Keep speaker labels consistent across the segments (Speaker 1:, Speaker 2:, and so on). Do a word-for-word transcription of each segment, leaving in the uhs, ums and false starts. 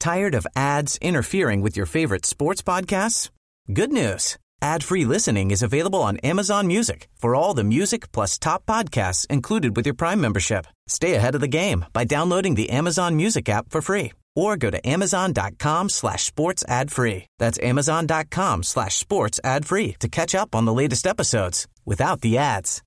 Speaker 1: Tired of ads interfering with your favorite sports podcasts? Good news. Ad-free listening is available on Amazon Music for all the music plus top podcasts included with your Prime membership. Stay ahead of the game by downloading the Amazon Music app for free or go to amazon.com slash sports ad free. That's amazon.com slash sports ad free to catch up on the latest episodes without the ads.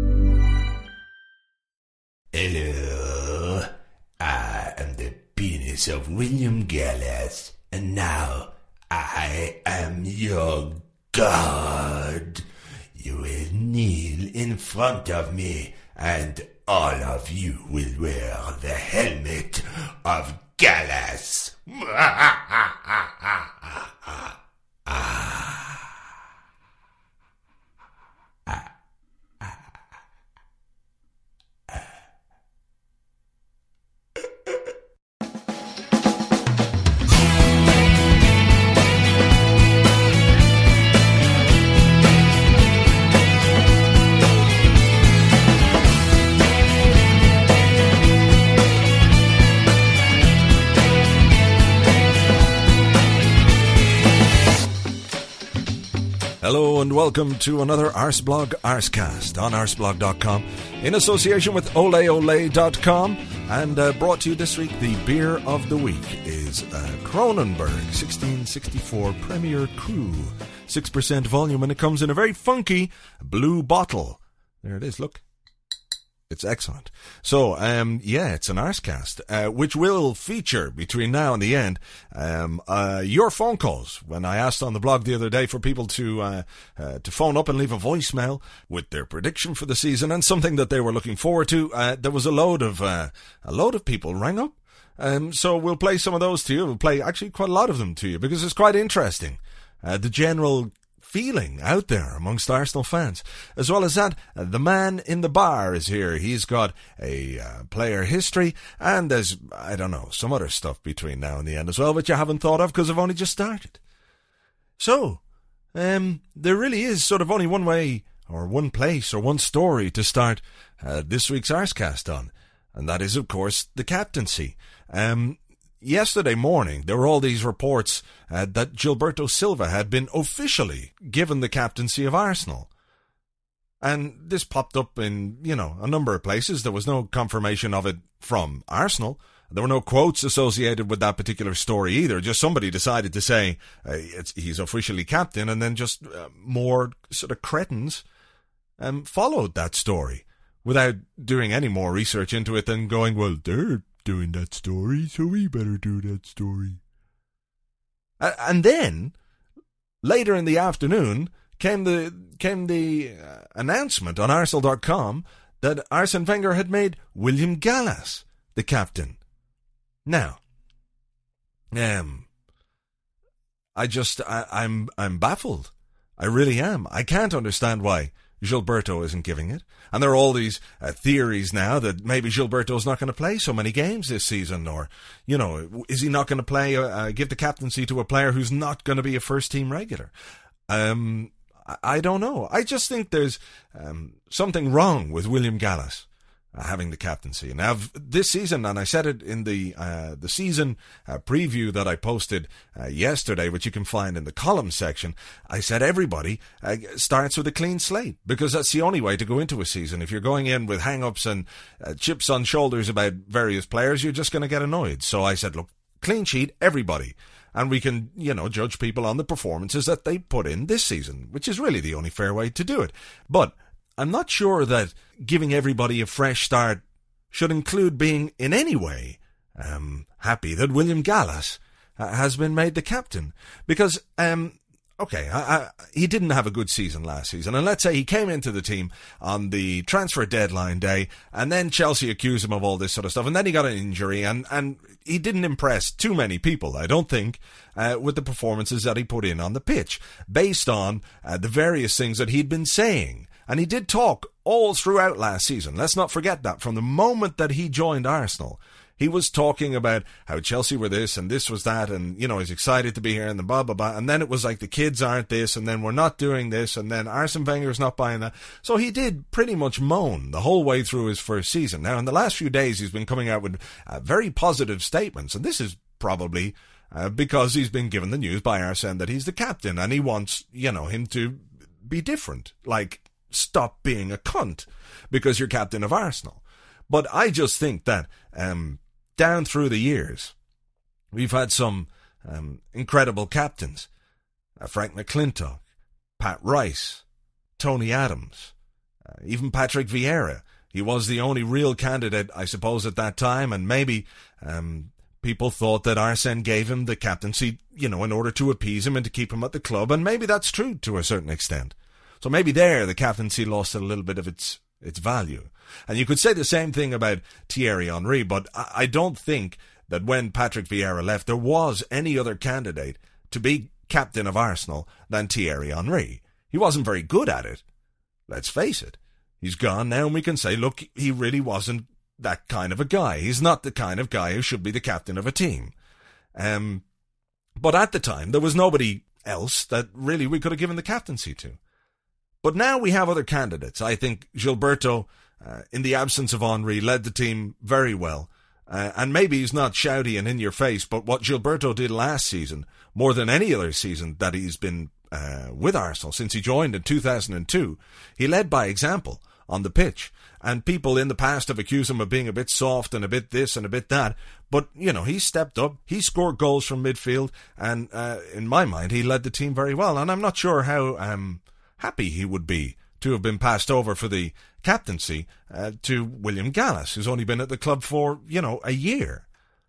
Speaker 2: Hello, I am the penis of William Gallas, and now I am your God. You will kneel in front of me, and all of you will wear the helmet of Gallas.
Speaker 3: Hello and welcome to another Arsblog Arscast on arsblog dot com in association with ole ole dot com, and uh, brought to you this week. The beer of the week is uh, Kronenberg sixteen sixty-four Premier Cru, six percent volume, and it comes in a very funky blue bottle. There it is, look. It's excellent. So, um, yeah, it's an Arscast, uh, which will feature between now and the end, um, uh, your phone calls. When I asked on the blog the other day for people to, uh, uh, to phone up and leave a voicemail with their prediction for the season and something that they were looking forward to, uh, there was a load of, uh, a load of people rang up. Um, so we'll play some of those to you. We'll play actually quite a lot of them to you because it's quite interesting. Uh, the general feeling out there amongst Arsenal fans. As well as that, uh, the man in the bar is here. He's got a uh, player history, and there's, I don't know, some other stuff between now and the end as well, which you haven't thought of because I've only just started. So, um, there really is sort of only one way, or one place, or one story to start uh, this week's Arscast on, and that is, of course, the captaincy. Um, Yesterday morning, there were all these reports uh, that Gilberto Silva had been officially given the captaincy of Arsenal. And this popped up in, you know, a number of places. There was no confirmation of it from Arsenal. There were no quotes associated with that particular story either. Just somebody decided to say uh, it's, he's officially captain, and then just uh, more sort of cretins um, followed that story without doing any more research into it than going, well, they're doing that story, so we better do that story. Uh, and then, later in the afternoon, came the came the uh, announcement on Arsenal dot com that Arsene Wenger had made William Gallas the captain. Now, um, I just I, I'm I'm baffled. I really am. I can't understand why Gilberto isn't giving it. And there are all these uh, theories now that maybe Gilberto's not going to play so many games this season, or, you know, is he not going to play, uh, uh, give the captaincy to a player who's not going to be a first-team regular? Um, I, I don't know. I just think there's um, something wrong with William Gallas uh, having the captaincy. Now, this season, and I said it in the uh, the season uh, preview that I posted uh, yesterday, which you can find in the column section, I said everybody uh, starts with a clean slate, because that's the only way to go into a season. If you're going in with hang-ups and uh, chips on shoulders about various players, you're just going to get annoyed. So I said, look, clean sheet, everybody. And we can, you know, judge people on the performances that they put in this season, which is really the only fair way to do it. But I'm not sure that giving everybody a fresh start should include being in any way um, happy that William Gallas uh, has been made the captain. Because, um, okay, I, I, he didn't have a good season last season. And let's say he came into the team on the transfer deadline day, and then Chelsea accused him of all this sort of stuff, and then he got an injury, and, and he didn't impress too many people, I don't think, uh, with the performances that he put in on the pitch, based on uh, the various things that he'd been saying. And he did talk all throughout last season. Let's not forget that. From the moment that he joined Arsenal, he was talking about how Chelsea were this and this was that, and, you know, he's excited to be here and the blah, blah, blah. And then it was like the kids aren't this, and then we're not doing this, and then Arsene Wenger's not buying that. So he did pretty much moan the whole way through his first season. Now, in the last few days, he's been coming out with uh, very positive statements, and this is probably uh, because he's been given the news by Arsene that he's the captain, and he wants, you know, him to be different. Like, stop being a cunt because you're captain of Arsenal. But I just think that um, down through the years, we've had some um, incredible captains. Uh, Frank McClintock, Pat Rice, Tony Adams, uh, even Patrick Vieira. He was the only real candidate, I suppose, at that time, and maybe um, people thought that Arsene gave him the captaincy, you know, in order to appease him and to keep him at the club, and maybe that's true to a certain extent. So maybe there the captaincy lost a little bit of its its value. And you could say the same thing about Thierry Henry, but I, I don't think that when Patrick Vieira left, there was any other candidate to be captain of Arsenal than Thierry Henry. He wasn't very good at it. Let's face it. He's gone now, and we can say, look, he really wasn't that kind of a guy. He's not the kind of guy who should be the captain of a team. Um, but at the time, there was nobody else that really we could have given the captaincy to. But now we have other candidates. I think Gilberto, uh, in the absence of Henry, led the team very well. Uh, and maybe he's not shouty and in your face, but what Gilberto did last season, more than any other season that he's been uh, with Arsenal since he joined in two thousand two, he led by example on the pitch. And people in the past have accused him of being a bit soft and a bit this and a bit that. But, you know, he stepped up. He scored goals from midfield. And uh, in my mind, he led the team very well. And I'm not sure how um, happy he would be to have been passed over for the captaincy uh, to William Gallas, who's only been at the club for, you know, a year.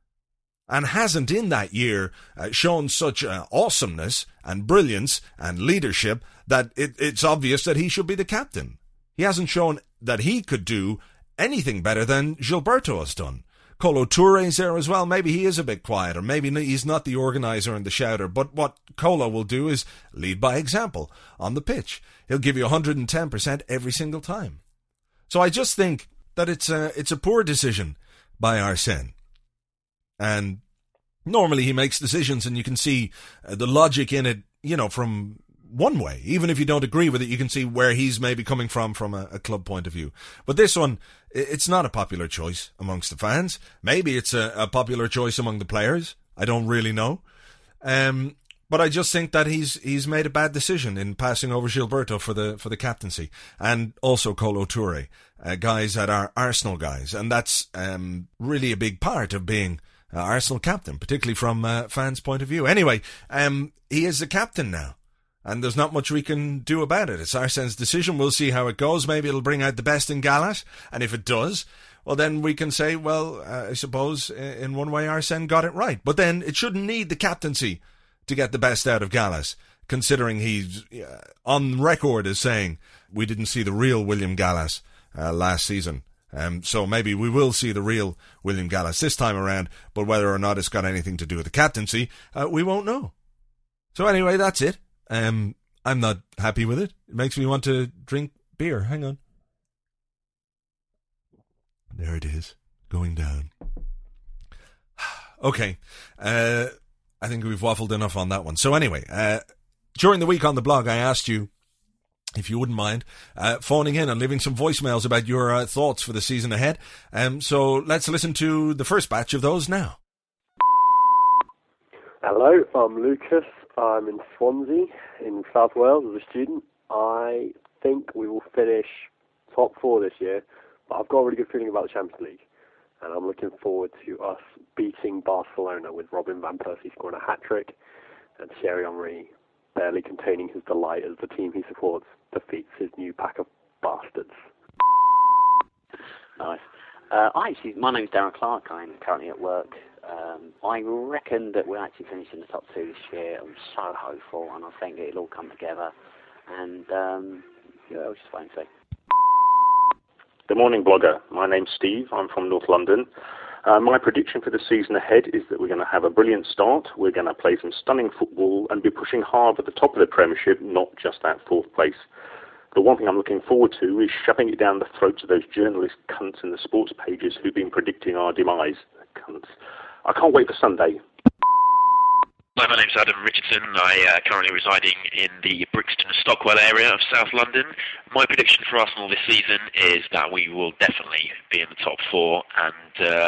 Speaker 3: And hasn't in that year uh, shown such uh, awesomeness and brilliance and leadership that it, it's obvious that he should be the captain. He hasn't shown that he could do anything better than Gilberto has done. Kolo Touré's there as well. Maybe he is a bit quieter. Maybe he's not the organiser and the shouter. But what Kolo will do is lead by example on the pitch. He'll give you one hundred ten percent every single time. So I just think that it's a, it's a poor decision by Arsene. And normally he makes decisions and you can see uh, the logic in it, you know, from one way. Even if you don't agree with it, you can see where he's maybe coming from from a, a club point of view. But this one, it's not a popular choice amongst the fans. Maybe it's a, a popular choice among the players. I don't really know. Um, but I just think that he's he's made a bad decision in passing over Gilberto for the for the captaincy, and also Kolo Touré, uh, guys that are Arsenal guys, and that's um, really a big part of being uh, Arsenal captain, particularly from uh, fans' point of view. Anyway, um, he is the captain now. And there's not much we can do about it. It's Arsene's decision. We'll see how it goes. Maybe it'll bring out the best in Gallas. And if it does, well, then we can say, well, uh, I suppose in one way Arsene got it right. But then it shouldn't need the captaincy to get the best out of Gallas, considering he's uh, on record as saying we didn't see the real William Gallas uh, last season. Um, so maybe we will see the real William Gallas this time around. But whether or not it's got anything to do with the captaincy, uh, we won't know. So anyway, that's it. Um, I'm not happy with it. It makes me want to drink beer. Hang on. There it is, going down. Okay, uh, I think we've waffled enough on that one. So anyway, uh, during the week on the blog, I asked you, if you wouldn't mind, uh, phoning in and leaving some voicemails about your uh, thoughts for the season ahead. Um, so let's listen to the first batch of those now.
Speaker 4: Hello, I'm Lucas. I'm in Swansea, in South Wales, as a student. I think we will finish top four this year, but I've got a really good feeling about the Champions League, and I'm looking forward to us beating Barcelona with Robin van Persie scoring a hat-trick and Thierry Henry barely containing his delight as the team he supports defeats his new pack of bastards.
Speaker 5: Nice. Uh, I actually, my name's Darren Clark. I'm currently at work. Um, I reckon that we'll actually finish in the top two this year. I'm so hopeful, and I think it'll all come together. And um, yeah, I'll just wait and see.
Speaker 6: Good morning, blogger. My name's Steve. I'm from North London. Uh, my prediction for the season ahead is that we're going to have a brilliant start. We're going to play some stunning football and be pushing hard at the top of the Premiership, not just that fourth place. The one thing I'm looking forward to is shoving it down the throats of those journalist cunts in the sports pages who've been predicting our demise. Cunts. I can't wait for Sunday.
Speaker 7: Hi, my name's Adam Richardson. I uh, currently residing in the Brixton Stockwell area of South London. My prediction for Arsenal this season is that we will definitely be in the top four, and uh,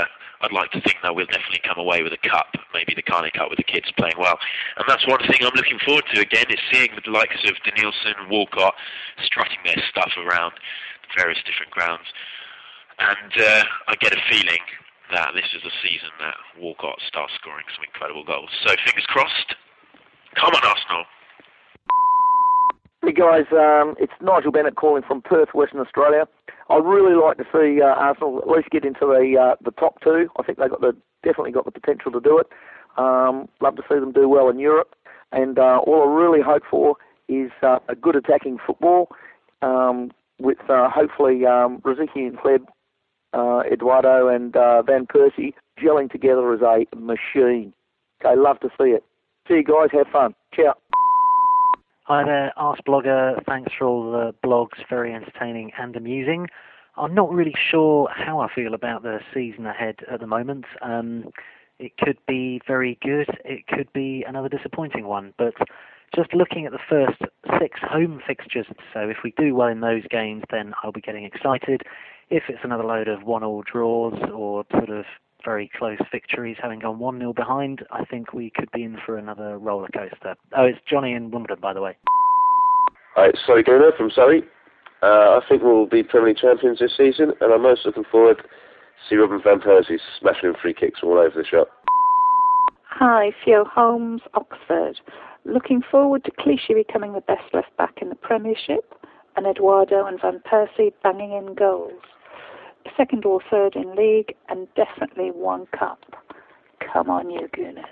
Speaker 7: I'd like to think that we'll definitely come away with a cup, maybe the Carling Cup with the kids playing well. And that's one thing I'm looking forward to again, is seeing the likes of Danielson, Walcott strutting their stuff around various different grounds. And uh, I get a feeling that this is the season that Walcott starts scoring some incredible goals. So fingers crossed. Come on, Arsenal.
Speaker 8: Hey guys, um, it's Nigel Bennett calling from Perth, Western Australia. I'd really like to see uh, Arsenal at least get into the uh, the top two. I think they've got the definitely got the potential to do it. Um, love to see them do well in Europe, and uh, all I really hope for is uh, a good attacking football um, with uh, hopefully um, Rosicky and Kleb, uh, Eduardo and uh, Van Persie gelling together as a machine. Okay, love to see it. See you guys, have fun. Ciao.
Speaker 9: Hi there, Ask Blogger. Thanks for all the blogs, very entertaining and amusing. I'm not really sure how I feel about the season ahead at the moment. Um, it could be very good, it could be another disappointing one, but just looking at the first six home fixtures, so if we do well in those games, then I'll be getting excited. If it's another load of one-all draws or sort of very close victories, having gone one nil behind, I think we could be in for another roller coaster. Oh, it's Johnny in Wimbledon, by the way.
Speaker 10: Hi, it's Sorry Gunner from Surrey. Uh, I think we'll be Premier League champions this season, and I'm most looking forward to see Robin Van Persie smashing free kicks all over the shop.
Speaker 11: Hi, Theo Holmes, Oxford. Looking forward to Clichy becoming the best left back in the Premiership, and Eduardo and Van Persie banging in goals. Second or third in league, and definitely one cup. Come on, you Gooners.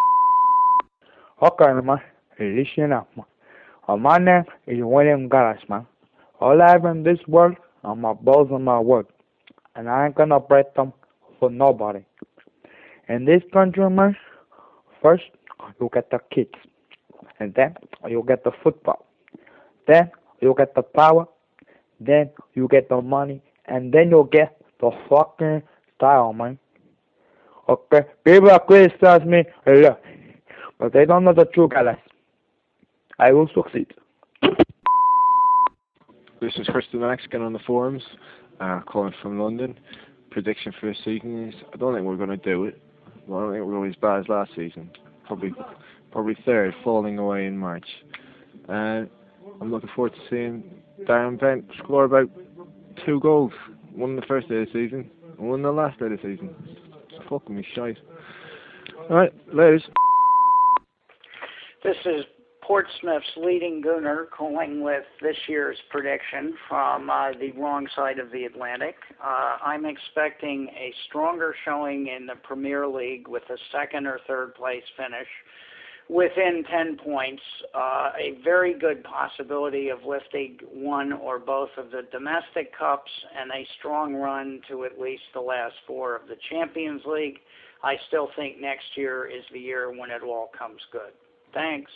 Speaker 12: Okay, man. Listen up, man. Uh, my name is William Gallas, man. All I have in this world are my balls and my word, and I ain't gonna break them for nobody. In this country, man, first you get the kids, and then you get the football, then you get the power, then you get the money, and then you'll get the fucking style, man. Okay? People criticize me a lot, but they don't know the true Gallas. I will succeed.
Speaker 13: This is Chris the Mexican on the forums, uh, calling from London. Prediction for this season is, I don't think we're going to do it. I don't think we're going to be as bad as last season. Probably probably third, falling away in March. Uh, I'm looking forward to seeing Darren Bent score about two goals. One in the first day of the season, and one in the last day of the season. It's fucking me shite. Alright, ladies.
Speaker 14: This is Portsmouth's leading Gooner calling with this year's prediction from uh, the wrong side of the Atlantic. Uh, I'm expecting a stronger showing in the Premier League with a second or third place finish within ten points, uh, a very good possibility of lifting one or both of the domestic cups, and a strong run to at least the last four of the Champions League. I still think next year is the year when it all comes good. Thanks.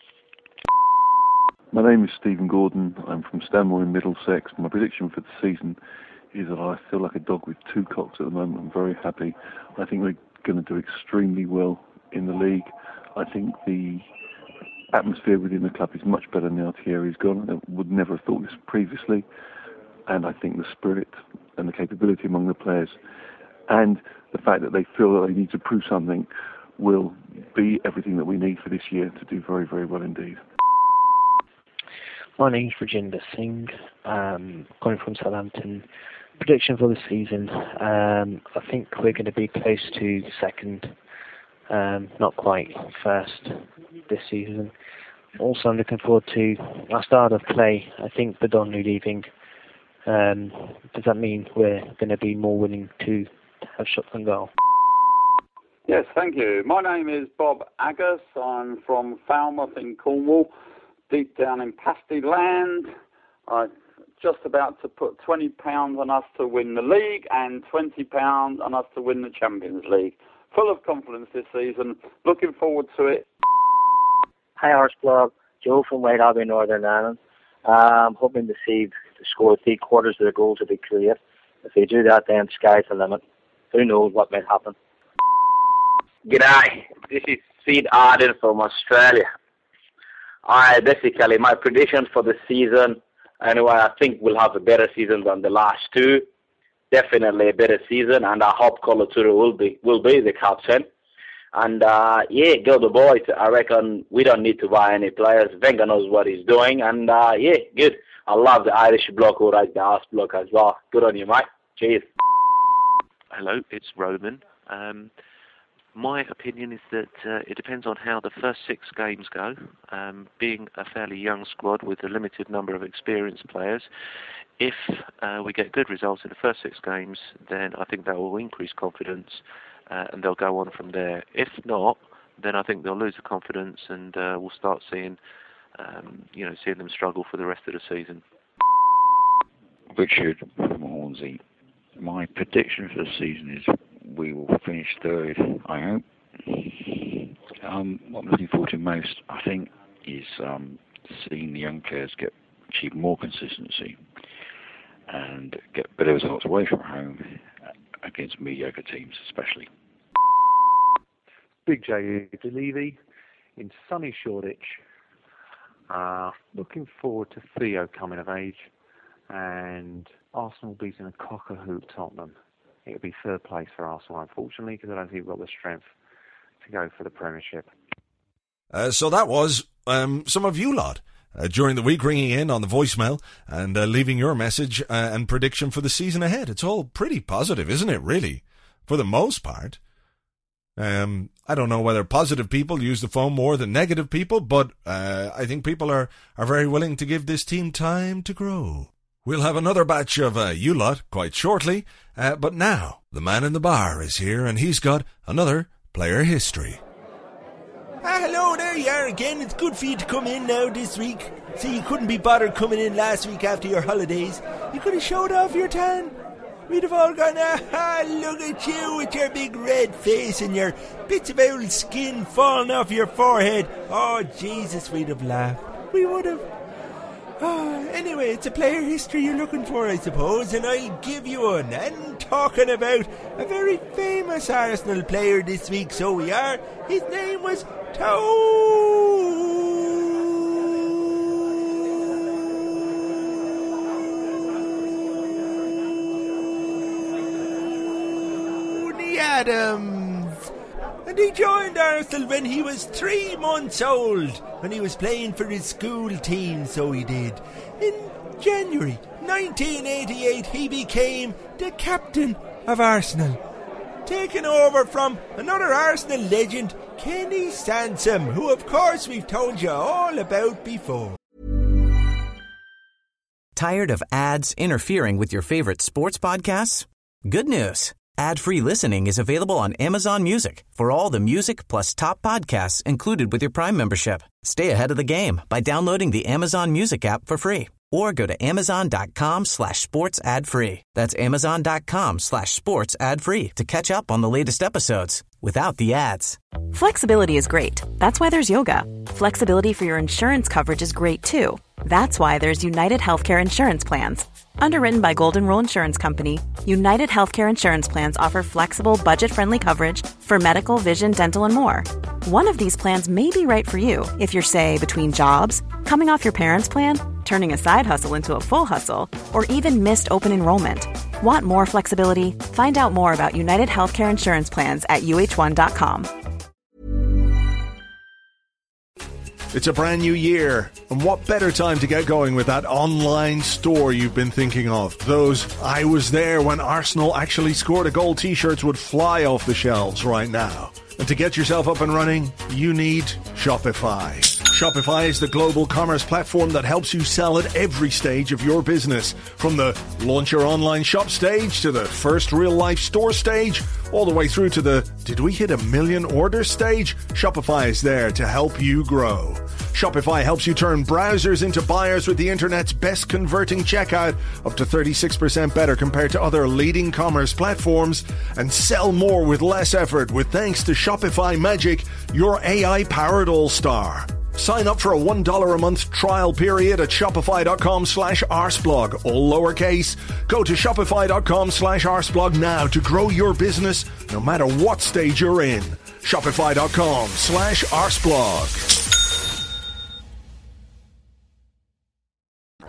Speaker 15: My name is Stephen Gordon. I'm from Stanmore in Middlesex. My prediction for the season is that I feel like a dog with two cocks at the moment. I'm very happy. I think we're going to do extremely well in the league. I think the atmosphere within the club is much better now Thierry's gone. I would never have thought this previously. And I think the spirit and the capability among the players and the fact that they feel that they need to prove something will be everything that we need for this year to do very, very well indeed.
Speaker 16: My name's Rajinder Singh, um, calling from Southampton. Prediction for the season, um, I think we're going to be close to second. Um, not quite first this season. Also, I'm looking forward to our start of play. I think Badonu leaving. Um, does that mean we're going to be more willing to have shots on goal?
Speaker 17: Yes, thank you. My name is Bob Agus. I'm from Falmouth in Cornwall, deep down in Pasty land. I'm just about to put twenty pounds on us to win the league and twenty pounds on us to win the Champions League. Full of confidence this season. Looking forward to it.
Speaker 18: Hi, Arseblog. Joe from White Abbey, Northern Ireland. I'm hoping to see to score three quarters of the goals that they create. If they do that, then sky's the limit. Who knows what might happen.
Speaker 19: G'day. This is Sid Arden from Australia. I basically, my prediction for the season, anyway, I think we'll have a better season than the last two. definitely a better season, and I hope Kolo Toure will be will be the captain. And uh, yeah, go the boys. I reckon we don't need to buy any players. Wenger knows what he's doing, and uh, yeah, good. I love the Irish bloke who writes the Arse bloke as well. Good on you, mate. Cheers.
Speaker 7: Hello, it's Roman. Um, my opinion is that uh, it depends on how the first six games go. Um, being a fairly young squad with a limited number of experienced players, if uh, we get good results in the first six games, then I think that will increase confidence uh, and they'll go on from there. If not, then I think they'll lose the confidence and uh, we'll start seeing, um, you know, seeing them struggle for the rest of the season.
Speaker 20: Richard from Hornsey. My prediction for the season is we will finish third, I hope. Um, what I'm looking forward to most, I think, is um, seeing the young players get achieve more consistency and get better results away from home against mediocre teams, especially.
Speaker 21: Big J Levy in sunny Shoreditch. Uh, looking forward to Theo coming of age and Arsenal beating a cock-a-hoop Tottenham. It would be third place for Arsenal, unfortunately, because I don't think we've got the strength to go for the Premiership.
Speaker 3: Uh, so that was um, some of you lot uh, during the week ringing in on the voicemail and uh, leaving your message uh, and prediction for the season ahead. It's all pretty positive, isn't it, really? For the most part. Um, I don't know whether positive people use the phone more than negative people, but uh, I think people are, are very willing to give this team time to grow. We'll have another batch of uh, you lot quite shortly, uh, but now the man in the bar is here and he's got another player history.
Speaker 2: Ah, hello, there you are again. It's good for you to come in now this week. See, you couldn't be bothered coming in last week after your holidays. You could have showed off your tan. We'd have all gone, ah, look at you with your big red face and your bits of old skin falling off your forehead. Oh, Jesus, we'd have laughed. We would have. Oh, anyway, it's a player history you're looking for, I suppose, and I'll give you one. And talking about a very famous Arsenal player this week, so we are. His name was Tony Adams. And he joined Arsenal when he was three months old, when he was playing for his school team, so he did. In January nineteen eighty-eight, he became the captain of Arsenal, taking over from another Arsenal legend, Kenny Sansom, who of course we've told you all about before.
Speaker 1: Tired of ads interfering with your favorite sports podcasts? Good news. Ad-free listening is available on Amazon Music for all the music plus top podcasts included with your Prime membership. Stay ahead of the game by downloading the Amazon Music app for free or go to amazon.com slash sports ad free. That's amazon.com slash sports ad free to catch up on the latest episodes without the ads.
Speaker 22: Flexibility is great. That's why there's yoga. Flexibility for your insurance coverage is great too. That's why there's United Healthcare Insurance Plans. Underwritten by Golden Rule Insurance Company, United Healthcare Insurance Plans offer flexible, budget-friendly coverage for medical, vision, dental, and more. One of these plans may be right for you if you're, say, between jobs, coming off your parents' plan, turning a side hustle into a full hustle, or even missed open enrollment. Want more flexibility? Find out more about United Healthcare Insurance Plans at U H one dot com.
Speaker 3: It's a brand new year, and what better time to get going with that online store you've been thinking of? Those I was there when Arsenal actually scored a goal t-shirts would fly off the shelves right now. And to get yourself up and running, you need Shopify. Shopify is the global commerce platform that helps you sell at every stage of your business. From the launch your online shop stage to the first real-life store stage, all the way through to the did we hit a million orders stage? Shopify is there to help you grow. Shopify helps you turn browsers into buyers with the internet's best converting checkout, up to thirty-six percent better compared to other leading commerce platforms, and sell more with less effort with thanks to Shopify Magic, your A I-powered all-star. Sign up for a one dollar a month trial period at shopify.com slash arseblog, all lowercase. Go to shopify.com slash arseblog now to grow your business no matter what stage you're in. Shopify.com slash arseblog.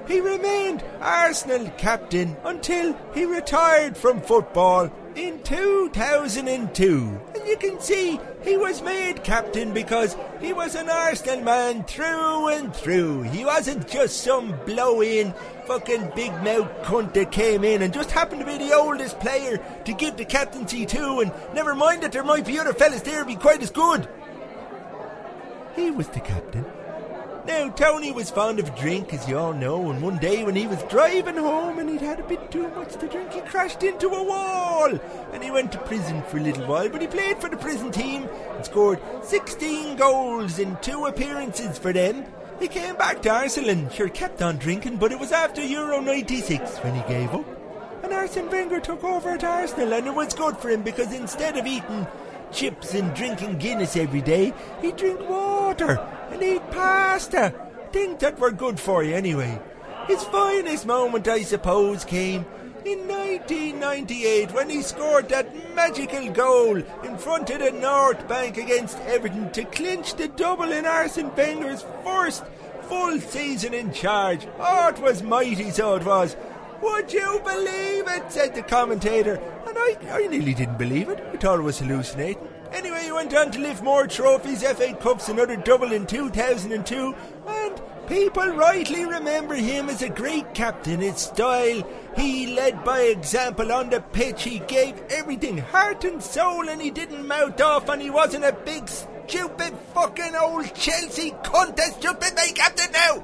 Speaker 2: he remained Arsenal captain until he retired from football in two thousand two. And you can see he was made captain because he was an Arsenal man through and through. He wasn't just some blow-in fucking big mouth cunt that came in and just happened to be the oldest player to give the captaincy to, and never mind that there might be other fellas there be quite as good. He was the captain. Now, Tony was fond of drink, as you all know, and one day when he was driving home and he'd had a bit too much to drink, he crashed into a wall, and he went to prison for a little while, but he played for the prison team and scored sixteen goals in two appearances for them. He came back to Arsenal and sure kept on drinking, but it was after Euro ninety-six when he gave up. And Arsene Wenger took over at Arsenal, and it was good for him because instead of eating chips and drinking Guinness every day, he'd drink water and eat pasta. Things that were good for you anyway. His finest moment, I suppose, came in nineteen ninety-eight when he scored that magical goal in front of the North Bank against Everton to clinch the double in Arsene Wenger's first full season in charge. Oh, it was mighty, so it was. Would you believe it? Said the commentator. And I, I nearly didn't believe it. I thought it was hallucinating. Anyway, he went on to lift more trophies, F A Cups, another double in two thousand two, and people rightly remember him as a great captain. His style, he led by example on the pitch. He gave everything, heart and soul, and he didn't mouth off, and he wasn't a big, stupid, fucking old Chelsea cunt that's just been made captain now.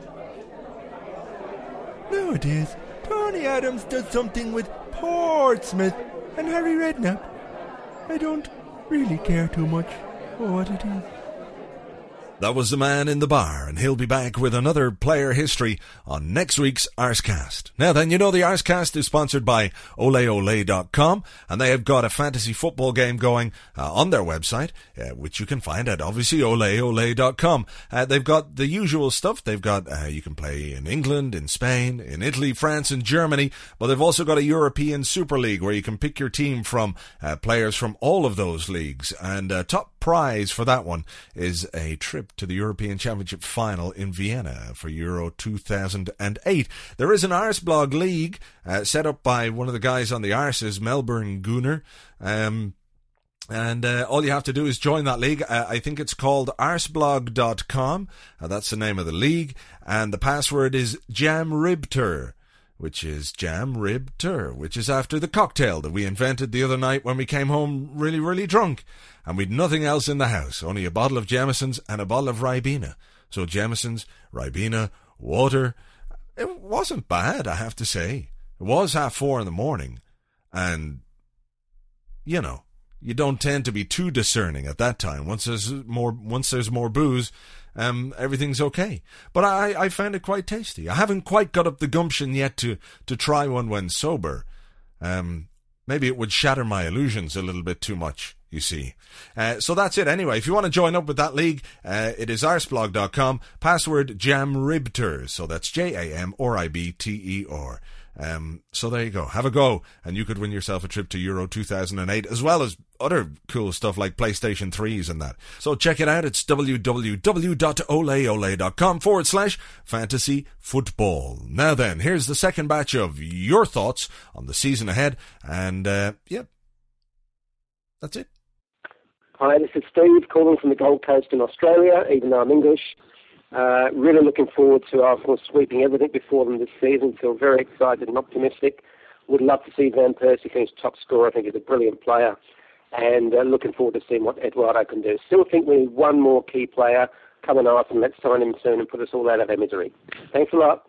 Speaker 2: Nowadays, Tony Adams does something with Portsmouth and Harry Redknapp. I don't really care too much for what it is.
Speaker 3: That was the man in the bar, and he'll be back with another player history on next week's Arscast. Now then, you know the Arscast is sponsored by ole ole dot com, and they have got a fantasy football game going uh, on their website, uh, which you can find at obviously ole ole dot com. Uh, they've got the usual stuff. They've got, uh, you can play in England, in Spain, in Italy, France and Germany, but they've also got a European Super League where you can pick your team from uh, players from all of those leagues, and uh, top prize for that one is a trip to the European Championship final in Vienna for Euro two thousand eight. There is an Arsblog League uh, set up by one of the guys on the Arses, Melbourne Gunner, um, and uh, all you have to do is join that league. Uh, I think it's called arsblog dot com. Uh, that's the name of the league, and the password is Jamribter, which is Jam Rib Tur, which is after the cocktail that we invented the other night when we came home really, really drunk. And we'd nothing else in the house, only a bottle of Jameson's and a bottle of Ribena. So Jameson's, Ribena, water. It wasn't bad, I have to say. It was half four in the morning. And, you know, you don't tend to be too discerning at that time. Once there's more, once there's more booze, Um, everything's okay. But I, I found it quite tasty. I haven't quite got up the gumption yet to, to try one when sober. Um, maybe it would shatter my illusions a little bit too much, you see. Uh, so that's it anyway. If you want to join up with that league, uh, it is arsblog dot com, password Jamribter. So that's J A M R I B T E R. Um, so there you go. Have a go, and you could win yourself a trip to Euro two thousand eight, as well as other cool stuff like PlayStation threes and that. So check it out. It's www dot ole ole dot com forward slash fantasy football. Now then, here's the second batch of your thoughts on the season ahead, and uh, yeah, that's it.
Speaker 4: Hi, this is Steve calling from the Gold Coast in Australia, even though I'm English. Uh, really looking forward to Arsenal sweeping everything before them this season. Feel very excited and optimistic. Would love to see Van Persie finish top scorer. I think he's a brilliant player. And uh, looking forward to seeing what Eduardo can do. Still think we need one more key player. Come on, Arsenal, let's sign him soon and put us all out of our misery. Thanks a lot.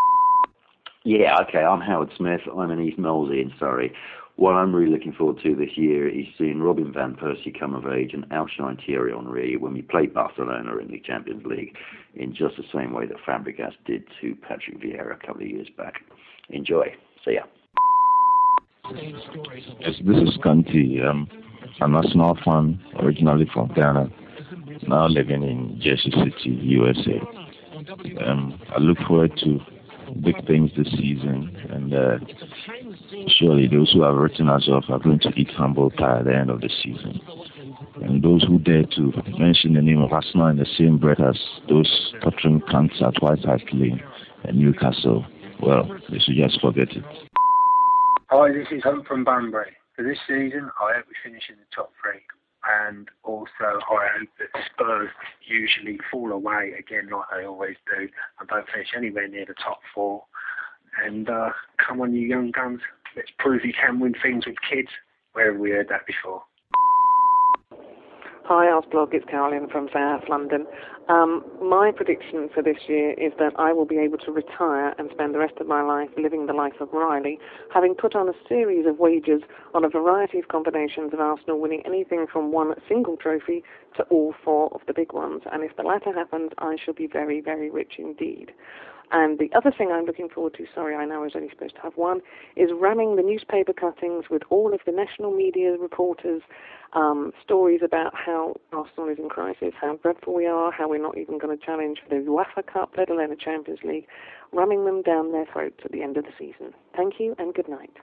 Speaker 5: Yeah, okay, I'm Howard Smith. I'm in East Molesey in Surrey. What I'm really looking forward to this year is seeing Robin Van Persie come of age and outshine Thierry Henry when we play Barcelona in the Champions League in just the same way that Fabregas did to Patrick Vieira a couple of years back. Enjoy. See ya.
Speaker 23: Yes, this is Kanti. Um, I'm an Arsenal fan, originally from Ghana, now living in Jersey City, U S A. Um, I look forward to big things this season, and uh, surely those who have written us off are going to eat humble pie at the end of the season. And those who dare to mention the name of Arsenal in the same breath as those uttering cunts at White Hart Lane And Newcastle, well, they should just forget it.
Speaker 6: Hi, this is Hope from Banbury. For this season, I hope we finish in the top three. And also, I hope that Spurs usually fall away again like they always do and don't finish anywhere near the top four. And uh, come on, you young guns, let's prove you can win things with kids. Where have we heard that before?
Speaker 8: Hi, Arsblog, it's Caroline from South London. Um, my prediction for this year is that I will be able to retire and spend the rest of my life living the life of Riley, having put on a series of wagers on a variety of combinations of Arsenal winning anything from one single trophy to all four of the big ones. And if the latter happens, I shall be very, very rich indeed. And the other thing I'm looking forward to, sorry, I know I was only supposed to have one, is ramming the newspaper cuttings with all of the national media reporters, um, stories about how Arsenal is in crisis, how dreadful we are, how we're not even going to challenge for the UEFA Cup, let alone the Champions League, ramming them down their throats at the end of the season. Thank you and good night.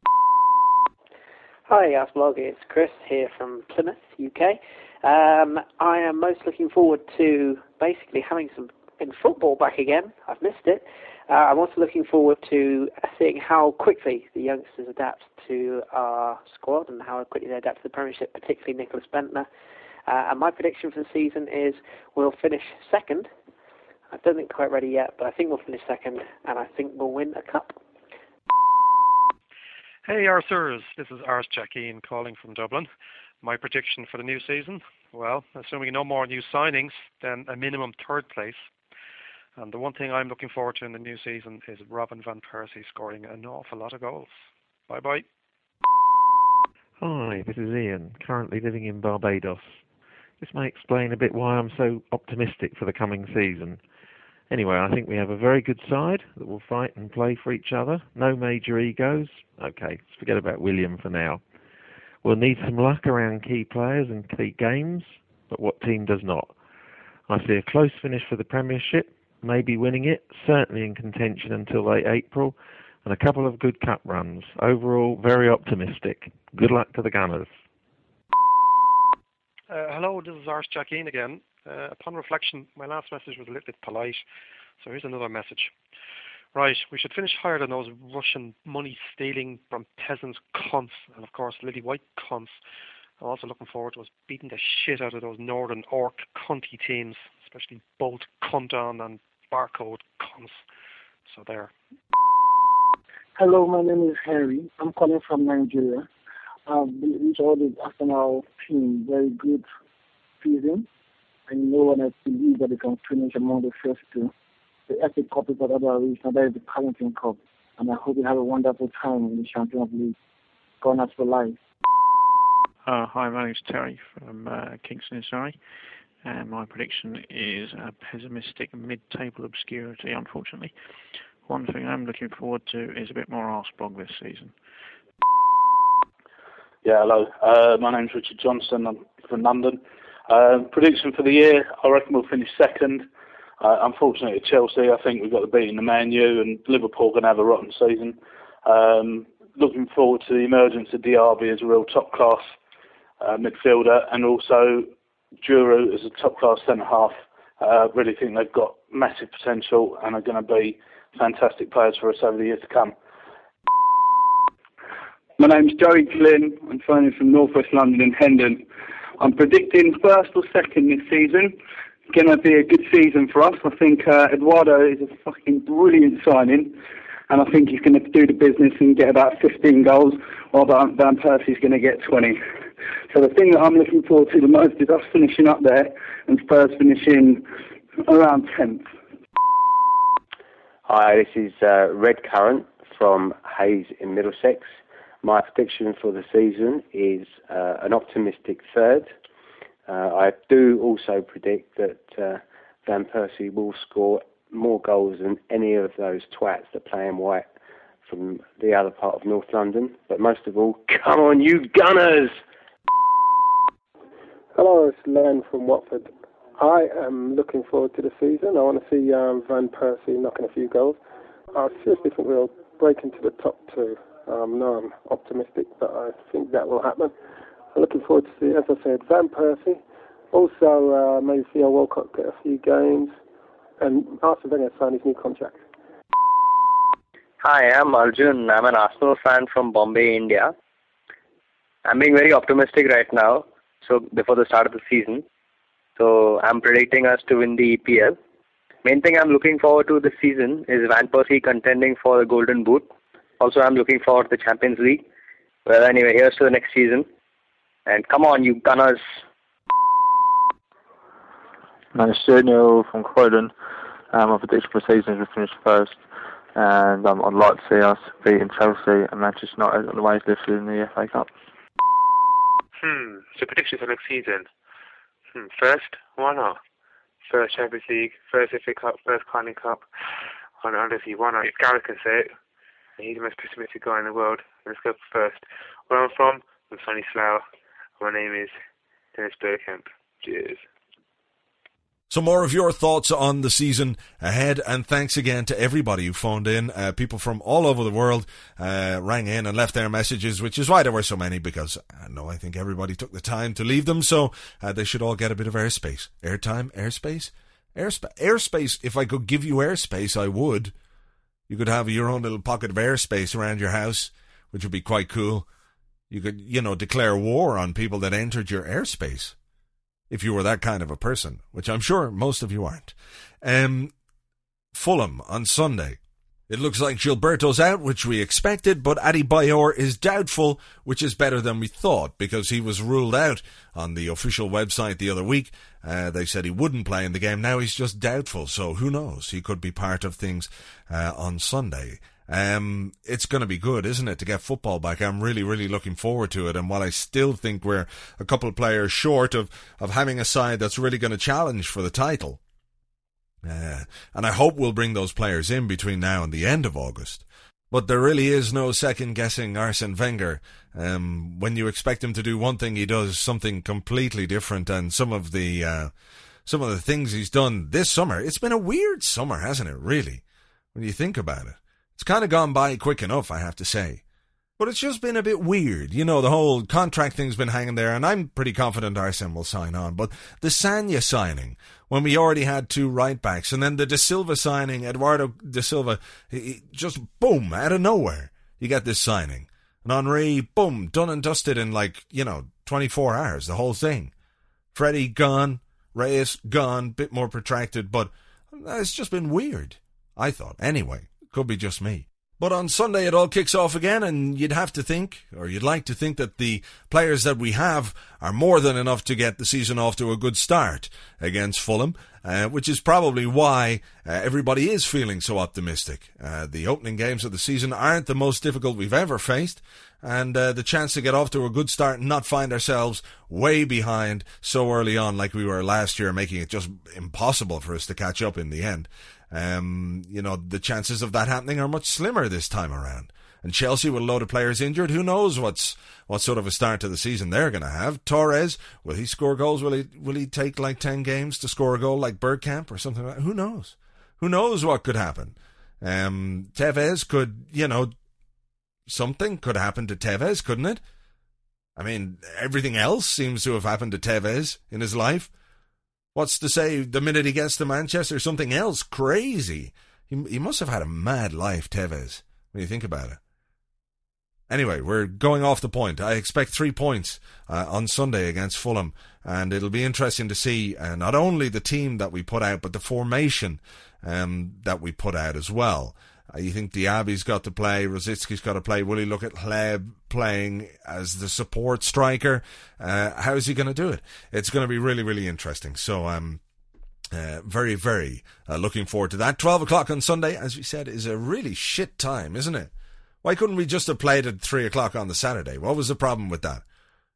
Speaker 9: Hi, Arsblog, it's Chris here from Plymouth, U K. Um, I am most looking forward to basically having some in football back again. I've missed it. Uh, I'm also looking forward to seeing how quickly the youngsters adapt to our squad and how quickly they adapt to the Premiership, particularly Nicholas Bentner. Uh, and my prediction for the season is we'll finish second. I don't think quite ready yet, but I think we'll finish second, and I think we'll win a cup.
Speaker 24: Hey Arthurs, this is Ars Jackie calling from Dublin. My prediction for the new season, well, assuming no more new signings, then a minimum third place. And the one thing I'm looking forward to in the new season is Robin Van Persie scoring an awful lot of goals. Bye-bye.
Speaker 25: Hi, this is Ian, currently living in Barbados. This may explain a bit why I'm so optimistic for the coming season. Anyway, I think we have a very good side that will fight and play for each other. No major egos. Okay, let's forget about William for now. We'll need some luck around key players and key games, but what team does not? I see a close finish for the Premiership, maybe winning it, certainly in contention until late April, and a couple of good cup runs. Overall, very optimistic. Good luck to the Gunners.
Speaker 24: Uh, hello, this is Ars Jackie again. Uh, upon reflection, my last message was a little bit polite, so here's another message. Right, we should finish higher than those Russian money-stealing from peasants cunts, and of course Lily White cunts. I'm also looking forward to us beating the shit out of those Northern Orc cunty teams, especially Bolt Cunton and Barcode cunts. So there.
Speaker 26: Hello, my name is Harry. I'm calling from Nigeria. I've enjoyed the Arsenal team, very good season. And no one has believed that they can finish among the first two. The F A Cup is another reason, and that is the Carrington Cup. And I hope you have a wonderful time in the Champions League. Gunners for life.
Speaker 27: Uh, hi, my name is Terry from uh, Kingston in Surrey, and my prediction is a pessimistic mid-table obscurity, unfortunately. One thing I'm looking forward to is a bit more Arsblog this season.
Speaker 28: Yeah, hello. Uh, my name's Richard Johnson. I'm from London. Uh, prediction for the year, I reckon we'll finish second. Uh, unfortunately, at Chelsea, I think we've got to beat in the Man U, and Liverpool going to have a rotten season. Um, looking forward to the emergence of Diaby as a real top-class uh, midfielder, and also Giroud as a top-class centre-half. I uh, really think they've got massive potential and are going to be fantastic players for us over the years to come.
Speaker 29: My name's Joey Glynn. I'm phoning from North West London in Hendon. I'm predicting first or second this season. Going to be a good season for us. I think uh, Eduardo is a fucking brilliant signing, and I think he's going to do the business and get about fifteen goals, while Van, Van Persie's going to get twenty. So the thing that I'm looking forward to the most is us finishing up there and Spurs finishing around tenth.
Speaker 30: Hi, this is uh, Red Currant from Hayes in Middlesex. My prediction for the season is uh, an optimistic third. Uh, I do also predict that uh, Van Persie will score more goals than any of those twats that play in white from the other part of North London. But most of all, come on, you Gunners!
Speaker 4: Hello, it's Len from Watford. I am looking forward to the season. I want to see um, Van Persie knocking a few goals. I seriously think we'll break into the top two. Um, no, I'm optimistic, but I think that will happen. I'm looking forward to see, as I said, Van Persie. Also, uh, maybe Theo Walcott get a few games. And Arsene Wenger sign his new contract.
Speaker 10: Hi, I'm Arjun. I'm an Arsenal fan from Bombay, India. I'm being very optimistic right now, so before the start of the season. So I'm predicting us to win the E P L. Main thing I'm looking forward to this season is Van Persie contending for the Golden Boot. Also, I'm looking forward to the Champions League. Well, anyway, here's to the next season. And come on, you Gunners.
Speaker 11: My name is Neil from Croydon. Um, my prediction for the season is we finish first. And um, I'd like to see us beating Chelsea and Manchester United on the way to lifted in the F A Cup.
Speaker 12: Hmm, so predictions for next season. Hmm, first, why not? First Champions League, first F A Cup, first Carling Cup. Honestly, why not? If Gareth can say it, he's the most pessimistic guy in the world. Let's go for first. Where I'm from, I'm Sonny Slough. My name is Dennis Bergkamp. Cheers.
Speaker 3: Some more of your thoughts on the season ahead, and thanks again to everybody who phoned in. Uh, people from all over the world uh, rang in and left their messages, which is why there were so many, because I know I think everybody took the time to leave them, so uh, they should all get a bit of airspace. Airtime? Airspace? Airspace? Airspace, if I could give you airspace, I would. You could have your own little pocket of airspace around your house, which would be quite cool. You could, you know, declare war on people that entered your airspace, if you were that kind of a person, which I'm sure most of you aren't. Um, Fulham on Sunday. It looks like Gilberto's out, which we expected, but Adebayor is doubtful, which is better than we thought, because he was ruled out on the official website the other week. Uh, they said he wouldn't play in the game. Now he's just doubtful, so who knows? He could be part of things uh, on Sunday. Um, it's going to be good, isn't it, to get football back? I'm really, really looking forward to it. And while I still think we're a couple of players short of, of having a side that's really going to challenge for the title, uh, and I hope we'll bring those players in between now and the end of August. But there really is no second-guessing Arsene Wenger. Um, when you expect him to do one thing, he does something completely different. And some of the uh, some of the things he's done this summer, it's been a weird summer, hasn't it, really, when you think about it? It's kind of gone by quick enough, I have to say. But it's just been a bit weird. You know, the whole contract thing's been hanging there, and I'm pretty confident Arsene will sign on. But the Sanya signing, when we already had two right-backs, and then the De Silva signing, Eduardo De Silva, he, just boom, out of nowhere, you get this signing. And Henry, boom, done and dusted in like, you know, twenty-four hours, the whole thing. Freddie gone, Reyes gone, bit more protracted, but it's just been weird, I thought. Anyway. Could be just me. But on Sunday it all kicks off again, and you'd have to think, or you'd like to think, that the players that we have are more than enough to get the season off to a good start against Fulham, uh, which is probably why uh, everybody is feeling so optimistic. Uh, the opening games of the season aren't the most difficult we've ever faced, and uh, the chance to get off to a good start and not find ourselves way behind so early on like we were last year, making it just impossible for us to catch up in the end. Um, you know, the chances of that happening are much slimmer this time around. And Chelsea, with a load of players injured, who knows what's what sort of a start to the season they're going to have. Torres, will he score goals? Will he will he take like ten games to score a goal like Bergkamp or something like that? Who knows? Who knows what could happen? Um, Tevez could, you know, something could happen to Tevez, couldn't it? I mean, everything else seems to have happened to Tevez in his life. What's to say the minute he gets to Manchester, something else crazy? He, he must have had a mad life, Tevez, when you think about it. Anyway, we're going off the point. I expect three points uh, on Sunday against Fulham, and it'll be interesting to see uh, not only the team that we put out, but the formation um, that we put out as well. Uh, you think Diaby's got to play, Rosicki's got to play. Will he look at Hleb playing as the support striker? Uh, how is he going to do it? It's going to be really, really interesting. So, um, uh, very, very uh, looking forward to that. twelve o'clock on Sunday, as we said, is a really shit time, isn't it? Why couldn't we just have played at three o'clock on the Saturday? What was the problem with that?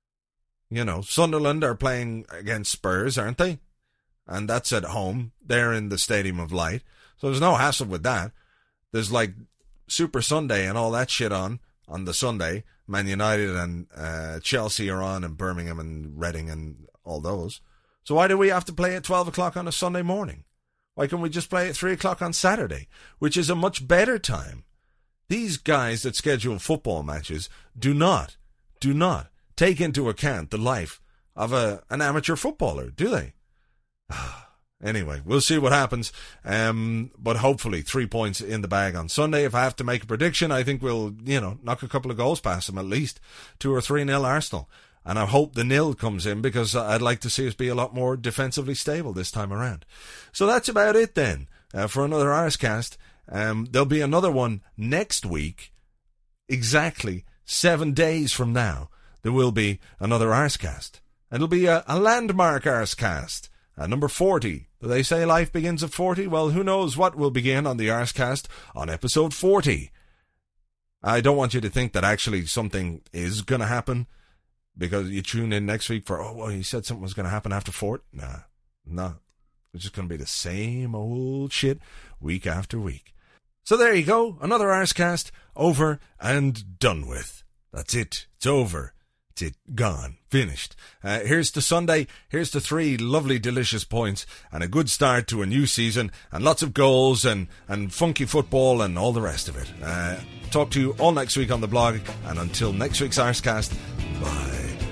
Speaker 3: You know, Sunderland are playing against Spurs, aren't they? And that's at home. They're in the Stadium of Light. So there's no hassle with that. There's like Super Sunday and all that shit on, on the Sunday. Man United and uh, Chelsea are on, and Birmingham and Reading and all those. So why do we have to play at twelve o'clock on a Sunday morning? Why can't we just play at three o'clock on Saturday, which is a much better time? These guys that schedule football matches do not, do not take into account the life of a an amateur footballer, do they? Anyway, we'll see what happens. Um, but hopefully three points in the bag on Sunday. If I have to make a prediction, I think we'll, you know, knock a couple of goals past them at least. Two or three nil Arsenal. And I hope the nil comes in because I'd like to see us be a lot more defensively stable this time around. So that's about it then uh, for another Arscast. Um, there'll be another one next week, exactly seven days from now. There will be another Arscast. It'll be a, a landmark Arscast. Uh, number forty. Do they say life begins at forty? Well, who knows what will begin on the Arscast on episode forty. I don't want you to think that actually something is going to happen because you tune in next week for, oh, well, he said something was going to happen after forty. Nah, nah. It's just going to be the same old shit week after week. So there you go. Another Arscast over and done with. That's it. It's over. It gone, finished. Uh, here's to Sunday, here's to three lovely delicious points and a good start to a new season and lots of goals and, and funky football and all the rest of it. Uh, talk to you all next week on the blog, and until next week's Arscast, bye.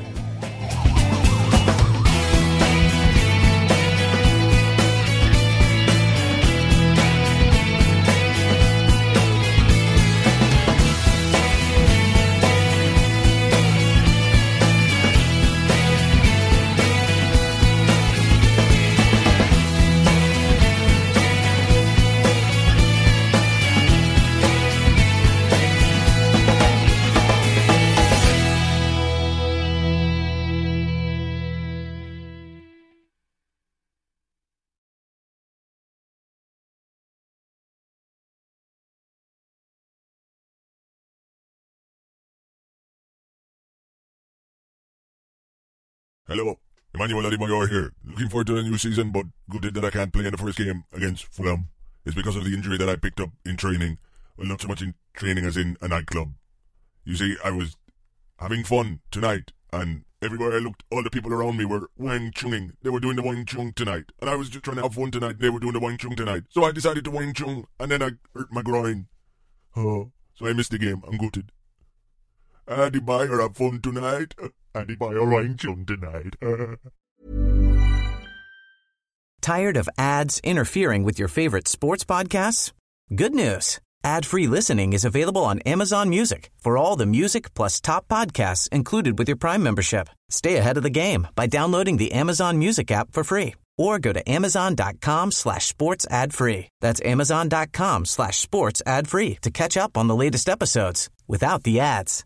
Speaker 7: Hello, Emmanuel Adebayor here. Looking forward to the new season, but gutted that I can't play in the first game against Fulham. It's because of the injury that I picked up in training. Well, not so much in training as in a nightclub. You see, I was having fun tonight, and everywhere I looked, all the people around me were Wang Chunging. They were doing the Wang Chung tonight, and I was just trying to have fun tonight, and they were doing the Wang Chung tonight. So I decided to Wang Chung, and then I hurt my groin. Oh, so I missed the game. I'm gutted. Adebayor have fun tonight. Adebayor Wang Chung tonight.
Speaker 1: Tired of ads interfering with your favorite sports podcasts? Good news. Ad-free listening is available on Amazon Music for all the music plus top podcasts included with your Prime membership. Stay ahead of the game by downloading the Amazon Music app for free or go to amazon.com slash sports ad free. That's amazon.com slash sports ad free to catch up on the latest episodes without the ads.